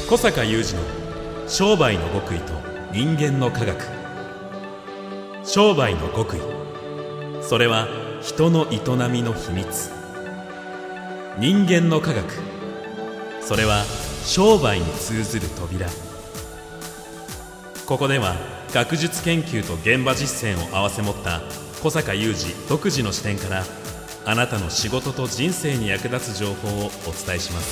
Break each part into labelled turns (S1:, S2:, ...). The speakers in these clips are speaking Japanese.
S1: 小坂雄二の商売の極意と人間の科学。商売の極意、それは人の営みの秘密。人間の科学、それは商売に通ずる扉。ここでは学術研究と現場実践を併せ持った小坂雄二独自の視点から、あなたの仕事と人生に役立つ情報をお伝えします。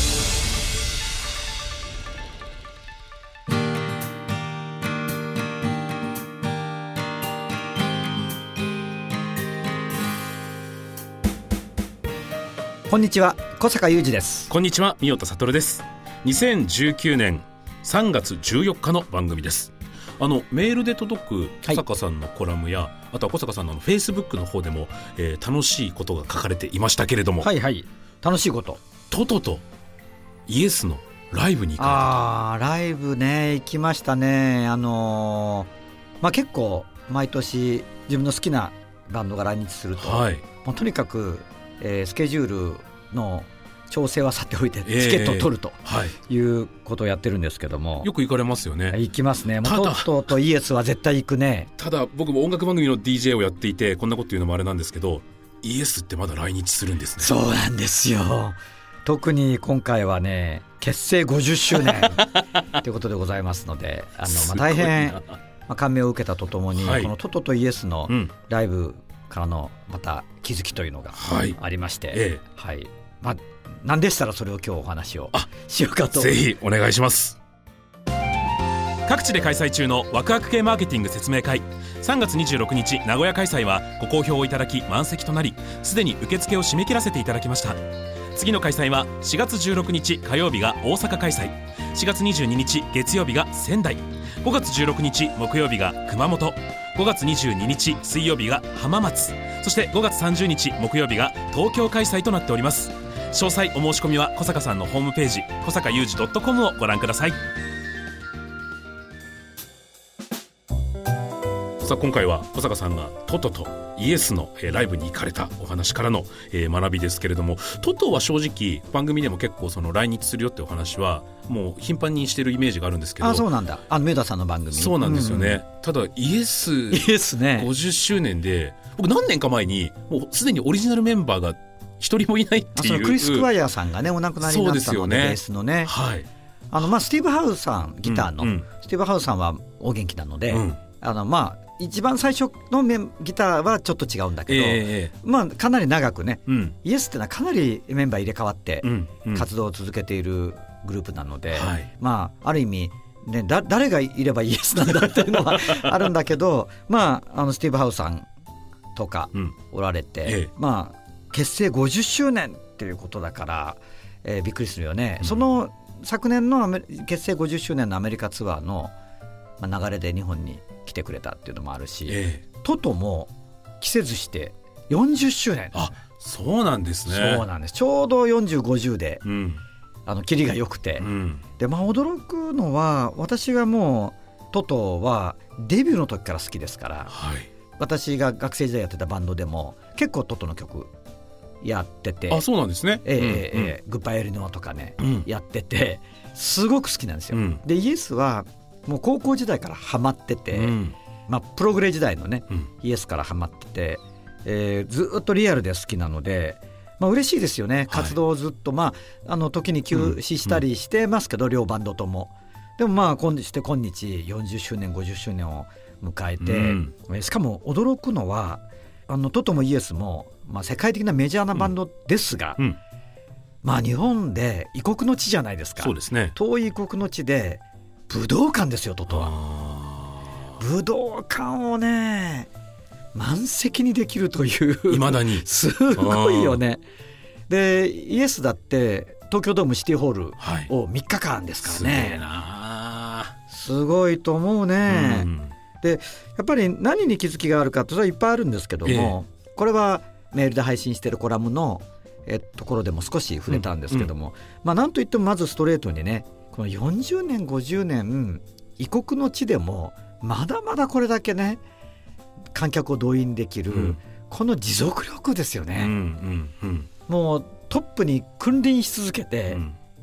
S2: こんにちは、小坂雄二です。
S1: こんにちは、三代田悟です。2019年3月14日の番組です。メールで届く小坂さんのコラムや、あとは小坂さんのフェイスブックの方でも、楽しいことが書かれていましたけれども、
S2: はいはい、楽しいこと、
S1: トトとイエスのライブに行かれたと。
S2: ライブね、行きましたね。結構毎年自分の好きなバンドが来日すると、もうとにかくスケジュールの調整はさておいてチケットを取るということをやってるんですけども、
S1: よく行かれますよね。
S2: 行きますね。トットとイエスは絶対行くね。
S1: ただ僕も音楽番組の DJ をやっていてこんなこと言うのもあれなんですけど、イエスってまだ来日するんですね。
S2: そうなんですよ。特に今回はね、結成50周年ということでございますので、大変感銘を受けたとともに、このトトとイエスのライブからのまた気づきというのがありまして、なんでしたらそれを今日お話をしようかと。
S1: ぜひお願いします。各地で開催中のワクワク系マーケティング説明会、3月26日名古屋開催はご好評をいただき満席となり、すでに受付を締め切らせていただきました。次の開催は4月16日火曜日が大阪開催、4月22日月曜日が仙台、5月16日木曜日が熊本、5月22日水曜日が浜松、そして5月30日木曜日が東京開催となっております。詳細お申し込みは小坂さんのホームページ小坂雄二 .com をご覧ください。さあ、今回は小坂さんがトトとイエスのライブに行かれたお話からの学びですけれども、トトは正直番組でも結構その来日するよってお話はもう頻繁にしてるイメージがあるんですけど。
S2: そうなんだ。メダさんの番組。
S1: そうなんですよね。ただイエスね、50周年で、僕何年か前にもうすでにオリジナルメンバーが一人もいないっていう。
S2: そのクリス・クワイアさんがね、お亡くなりになったので、ベースのね、スティーブ・ハウさん、ギターの、スティーブ・ハウさんはお元気なので、一番最初のギターはちょっと違うんだけど、かなり長くね、イエスってのはかなりメンバー入れ替わって活動を続けているグループなので、ある意味、ね、誰がいればイエスなんだっていうのはあるんだけど、スティーブ・ハウさんとかおられて、結成50周年っていうことだから、びっくりするよね。その昨年の結成50周年のアメリカツアーの流れで日本に来てくれたっていうのもあるし、トトも期せずして40周年。
S1: そうなんですね。
S2: そうなんです。ちょうど40、50で、キリが良くて、で驚くのは、私がもうトトはデビューの時から好きですから、私が学生時代やってたバンドでも結構トトの曲やってて。
S1: そうなんですね。
S2: グッバイエリノアとかね、やっててすごく好きなんですよ。でイエスはもう高校時代からハマってて、プログレ時代のね、イエスからハマってて、ずっとリアルで好きなので、嬉しいですよね。活動をずっと、時に休止したりしてますけど、両バンドとも。でも今日40周年50周年を迎えて、しかも驚くのはトトもイエスも、世界的なメジャーなバンドですが、日本で異国の地じゃないですか。
S1: そうですね。
S2: 遠い異国の地で武道館ですよ。トトは武道館をね、満席にできるという、
S1: 未だに
S2: すごいよね。でイエスだって東京ドームシティホールを3日間ですからね、すごいと思うね。でやっぱり何に気づきがあるかってそれはいっぱいあるんですけども、これはメールで配信しているコラムのところでも少し触れたんですけども、なんといってもまずストレートにね、この40年50年異国の地でもまだまだこれだけね観客を動員できる、この持続力ですよね。もうトップに君臨し続けて、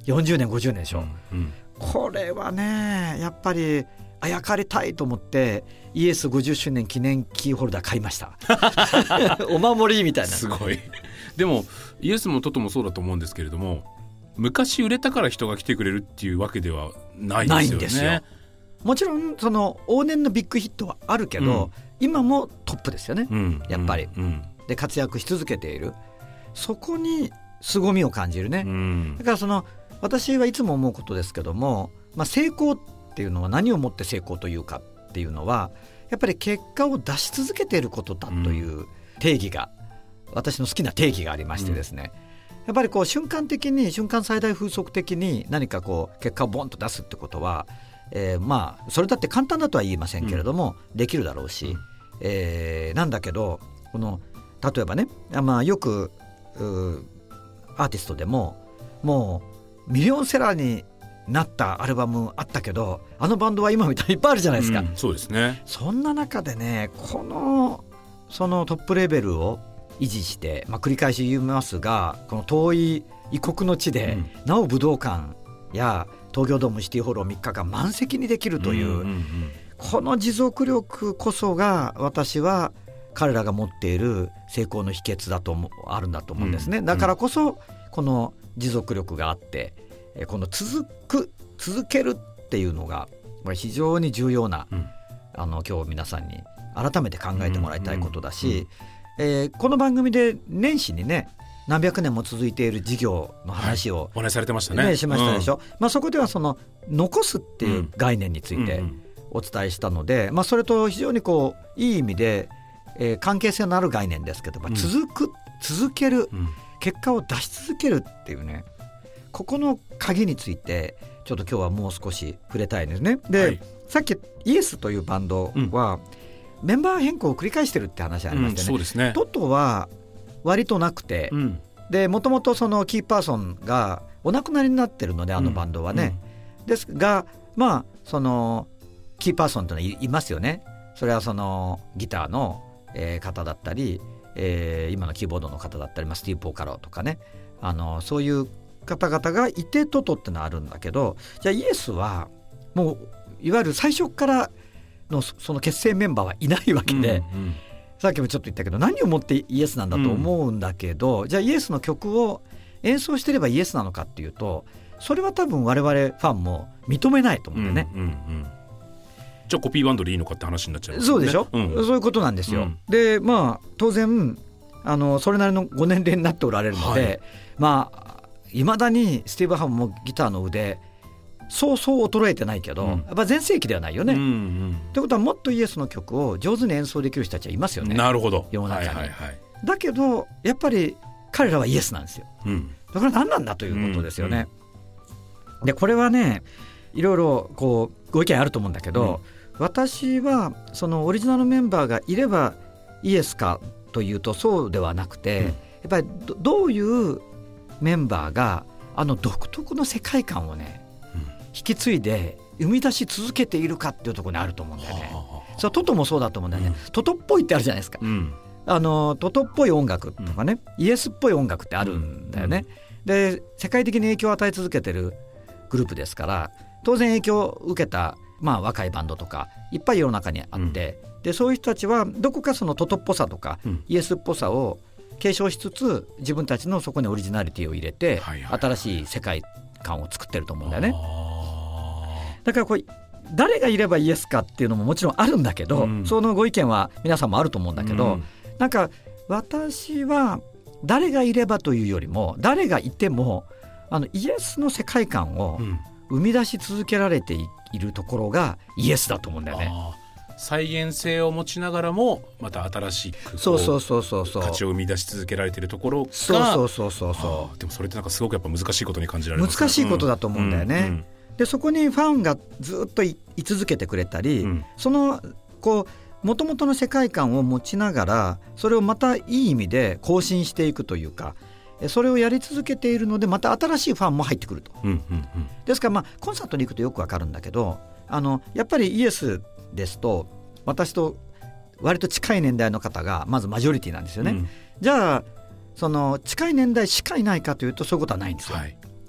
S2: 40年50年でしょ、これはねやっぱりあやかりたいと思ってイエス50周年記念キーホルダー買いましたお守りみたいな。
S1: すごい。でもイエスもトトもそうだと思うんですけれども、昔売れたから人が来てくれるっていうわけではないですよね。
S2: ないんですよ。もちろんその往年のビッグヒットはあるけど、今もトップですよね、やっぱり、で活躍し続けている、そこに凄みを感じるね、だからその私はいつも思うことですけども、成功っていうのは何をもって成功というかっていうのはやっぱり結果を出し続けていることだという定義が、私の好きな定義がありましてですね、やっぱりこう瞬間的に瞬間最大風速的に何かこう結果をボンと出すってことは、それだって簡単だとは言いませんけれども、できるだろうし、なんだけどこの例えばね、よくアーティストでももうミリオンセラーになったアルバムあったけど、あのバンドは今みたいにいっぱいあるじゃないですか、
S1: そうですね。
S2: そんな中でねそのトップレベルを維持して、繰り返し言いますが、この遠い異国の地で、なお武道館や東京ドームシティホールを3日間満席にできるという、この持続力こそが私は彼らが持っている成功の秘訣だとあるんだと思うんですね、だからこそこの持続力があって、この続けるっていうのが非常に重要な、今日皆さんに改めて考えてもらいたいことだし、この番組で年始にね何百年も続いている事業の話を、
S1: お話しされてましたね。
S2: しましたでしょ、そこではその残すっていう概念についてお伝えしたので、それと非常にこういい意味で、関係性のある概念ですけど、続ける、結果を出し続けるっていうね、ここの鍵についてちょっと今日はもう少し触れたいんですね。で、さっきイエスというバンドは、メンバー変更を繰り返してるって話ありましたね、
S1: そうですね。
S2: トトは割となくて、でもともとそのキーパーソンがお亡くなりになってるので、あのバンドはね、ですがそのキーパーソンというのはいますよね。それはそのギターの、方だったり、今のキーボードの方だったり、スティーブ・ポーカローとかね、そういう方々がいてトトってのはあるんだけど、じゃあイエスはもういわゆる最初からのその結成メンバーはいないわけで、さっきもちょっと言ったけど何をもってイエスなんだと思うんだけど、じゃあイエスの曲を演奏してればイエスなのかっていうと、それは多分我々ファンも認めないと思うんだよね、
S1: じゃあコピーバンドでいいのかって話になっちゃいますよね。
S2: そうでしょ、そういうことなんですよ、で当然それなりのご年齢になっておられるので、いまだにスティーブ・ハムもギターの腕そう衰えてないけど、やっぱ全盛期ではないよね、ってことはもっとイエスの曲を上手に演奏できる人たちはいますよね。
S1: なるほど。
S2: 世の中に、だけどやっぱり彼らはイエスなんですよ、だから何なんだということですよね、でこれはねいろいろこうご意見あると思うんだけど、私はそのオリジナルメンバーがいればイエスかというとそうではなくて、やっぱり どういうメンバーが独特の世界観をね、引き継いで生み出し続けているかっていうところにあると思うんだよね。それトトもそうだと思うんだよね、トトっぽいってあるじゃないですか、トトっぽい音楽とかね、イエスっぽい音楽ってあるんだよね、で世界的に影響を与え続けてるグループですから、当然影響を受けた、若いバンドとかいっぱい世の中にあって、でそういう人たちはどこかそのトトっぽさとか、イエスっぽさを継承しつつ、自分たちのそこにオリジナリティを入れて、新しい世界観を作ってると思うんだよね。だからこれ誰がいればイエスかっていうのももちろんあるんだけど、そのご意見は皆さんもあると思うんだけど、なんか私は誰がいればというよりも、誰がいてもイエスの世界観を生み出し続けられているところがイエスだと思うんだよね。
S1: 再現性を持ちながらもまた新しく価値を生み出し続けられているところが、でもそれってなんかすごくやっぱ難しいことに感じられますね。
S2: 難しいことだと思うんだよね、でそこにファンがずっと 居続けてくれたり、そのこう元々の世界観を持ちながら、それをまたいい意味で更新していくというか、それをやり続けているので、また新しいファンも入ってくると、ですからコンサートに行くとよくわかるんだけど、やっぱりイエスですと私と割と近い年代の方がまずマジョリティなんですよね、じゃあその近い年代しかいないかというとそういうことはないんですよ、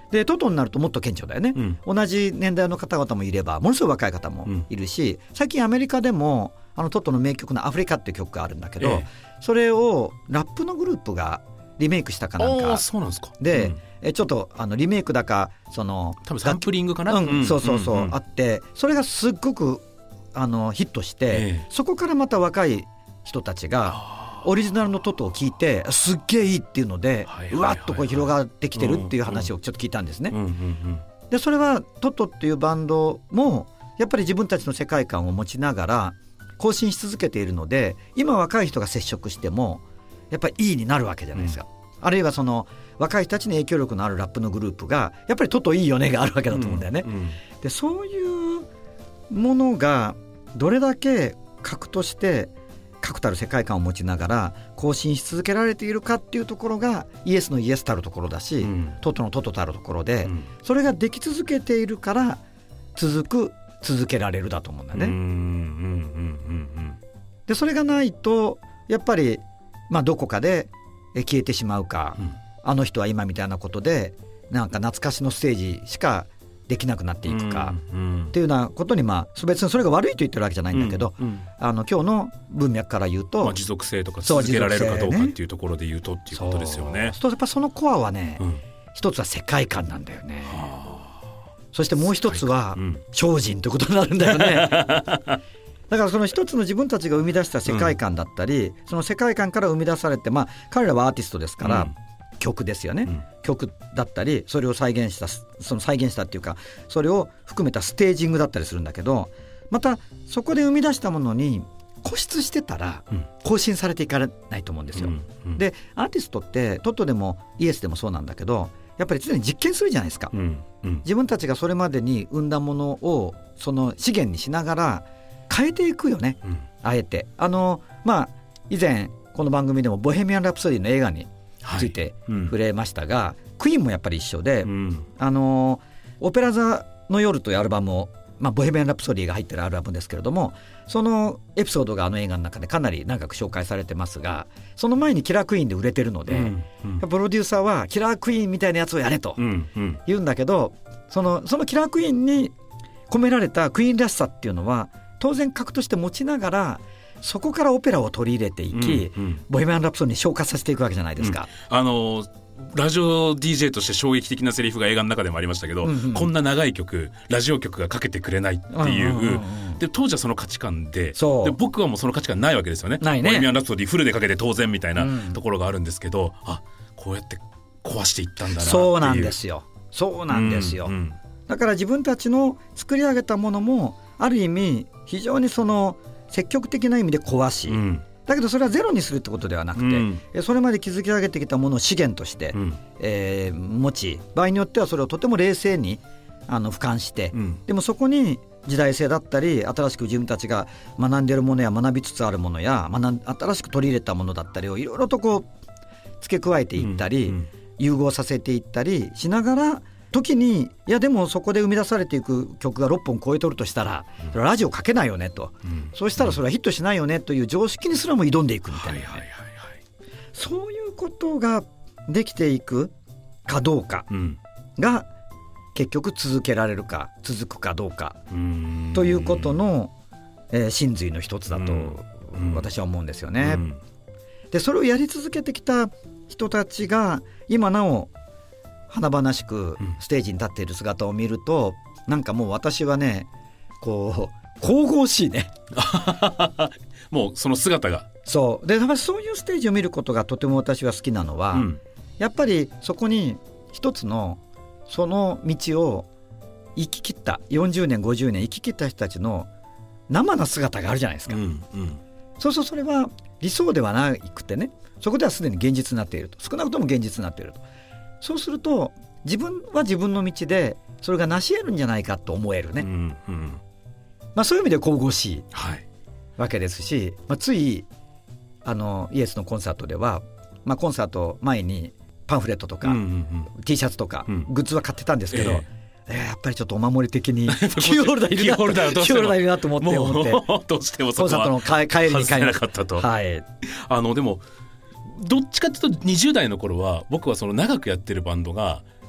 S2: でトトになるともっと顕著だよね、同じ年代の方々もいればものすごい若い方もいるし、最近アメリカでもトトの名曲のアフリカっていう曲があるんだけど、それをラップのグループがリメイクしたかなんか
S1: そうなんですか。
S2: で、ちょっとリメイクだか多
S1: 分サンプリングかな、
S2: そうそうそう、あってそれがすっごくヒットして、そこからまた若い人たちがオリジナルのトトを聞いてすっげえいいっていうので、うわっとこう広がってきてるっていう話をちょっと聞いたんですね。でそれはトトっていうバンドもやっぱり自分たちの世界観を持ちながら更新し続けているので、今若い人が接触してもやっぱりいいになるわけじゃないですか、あるいはその若い人たちに影響力のあるラップのグループがやっぱりトトいいよねがあるわけだと思うんだよね、でそういうものがどれだけ核として確たる世界観を持ちながら更新し続けられているかっていうところがイエスのイエスたるところだし、トトのトトたるところで、それができ続けているから続けられるだと思うんだね。でそれがないとやっぱりどこかで消えてしまうか、あの人は今みたいなことでなんか懐かしのステージしかできなくなっていくかっていうようなことに、別にそれが悪いと言ってるわけじゃないんだけど、今日の文脈から言うと、
S1: 持続性とか続けられるかどうかっていうところで言うとっていうことですよね。
S2: そうやっぱそのコアはね、一つは世界観なんだよね。そしてもう一つは精進ということになるんだよね。だからその一つの自分たちが生み出した世界観だったり、その世界観から生み出されて、彼らはアーティストですから、曲ですよね、曲だったりそれを再現したっていうかそれを含めたステージングだったりするんだけど、またそこで生み出したものに固執してたら更新されていかないと思うんですよ、でアーティストってトトでもイエスでもそうなんだけど、やっぱり常に実験するじゃないですか、自分たちがそれまでに生んだものをその資源にしながら変えていくよね、あえて以前この番組でもボヘミアン・ラプソディの映画について触れましたが、クイーンもやっぱり一緒で、オペラ座の夜というアルバムを、ボヘミアン・ラプソディが入ってるアルバムですけれども、そのエピソードが映画の中でかなり長く紹介されてますが、その前にキラークイーンで売れてるので、プロデューサーはキラークイーンみたいなやつをやれと言うんだけど、そのキラークイーンに込められたクイーンらしさっていうのは当然核として持ちながら、そこからオペラを取り入れていき、ボヘミアン・ラプソディに昇華させていくわけじゃないですか、
S1: ラジオ DJ として衝撃的なセリフが映画の中でもありましたけど、こんな長い曲ラジオ局がかけてくれないっていう、で当時はその価値観 で僕はもうその価値観ないわけですよね。ボヘミアン・ラプソディフルでかけて当然みたいなところがあるんですけど、こうやって壊していったんだなっていう。
S2: そうなんですよ、だから自分たちの作り上げたものもある意味非常にその積極的な意味で壊し、だけどそれはゼロにするってことではなくて、それまで築き上げてきたものを資源として、持ち、場合によってはそれをとても冷静に俯瞰して、でもそこに時代性だったり新しく自分たちが学んでいるものや学びつつあるものや新しく取り入れたものだったりをいろいろとこう付け加えていったり、融合させていったりしながら、時にいやでもそこで生み出されていく曲が6本超えとるとしたら、それはラジオかけないよねと、そうしたらそれはヒットしないよねという常識にすらも挑んでいくみたいな、そういうことができていくかどうかが、結局続けられるか続くかどうかということの、真髄の一つだと私は思うんですよね。でそれをやり続けてきた人たちが今なお華々しくステージに立っている姿を見ると、なんかもう私はね、こう神々しいね
S1: もうその姿が
S2: そうで、そういうステージを見ることがとても私は好きなのは、やっぱりそこに一つのその道を生き切った40年50年生き切った人たちの生な姿があるじゃないですか、そうそう、それは理想ではなくてね、そこではすでに現実になっていると、少なくとも現実になっていると。そうすると自分は自分の道でそれが成し得るんじゃないかと思えるね、そういう意味で神々しいわけですし、ついイエスのコンサートでは、コンサート前にパンフレットとか、T シャツとか、グッズは買ってたんですけど、やっぱりちょっとお守り的にキーホルダーいるなと思って
S1: どうしても
S2: コンサートの帰りに
S1: 外せなかったと、でもどっちかというと20代の頃は僕はその長くやってるバンドが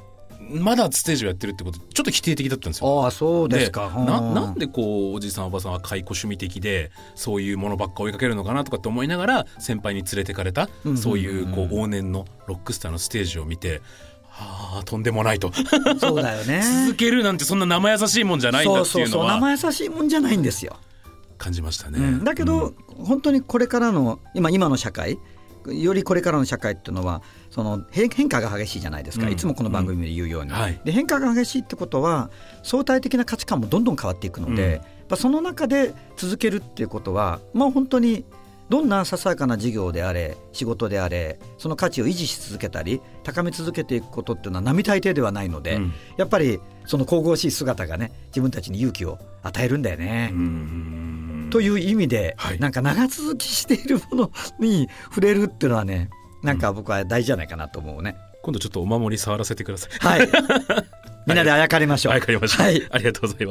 S1: まだステージをやってるってことちょっと否定的だったんですよ。
S2: ああそうですか。
S1: なんでこうおじさんおばさんは解雇趣味的でそういうものばっか追いかけるのかなとかって思いながら先輩に連れてかれた、そういうこう往年のロックスターのステージを見て、とんでもないと
S2: そうだよね
S1: 続けるなんてそんな生優しいもんじゃないんだっていうのは
S2: 生優しいもんじゃないんですよ。
S1: 感じましたね。
S2: だけど、本当にこれからの今の社会よりこれからの社会っていうのはその変化が激しいじゃないですか、いつもこの番組で言うように、で変化が激しいってことは相対的な価値観もどんどん変わっていくので、その中で続けるっていうことは、本当にどんなささやかな事業であれ仕事であれその価値を維持し続けたり高め続けていくことっていうのは並大抵ではないので、やっぱりその神々しい姿がね自分たちに勇気を与えるんだよね。という意味で、なんか長続きしているものに触れるっていうのはね、なんか僕は大事じゃないかなと思うね。
S1: 今度ちょっとお守り触らせてください。
S2: はい。みんなであやかりましょう。
S1: あやかりましょう。はい、ありがとうございます。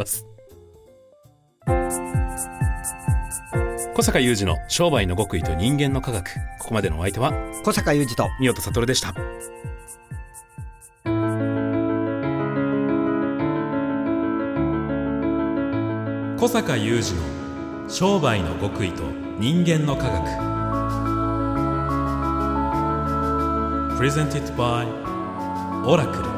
S1: 小坂雄二の商売の極意と人間の科学。ここまでのお相手は
S2: 小坂雄二と
S1: 三代悟でした。小坂雄二の商売の極意と人間の科学。Presented by オラクル。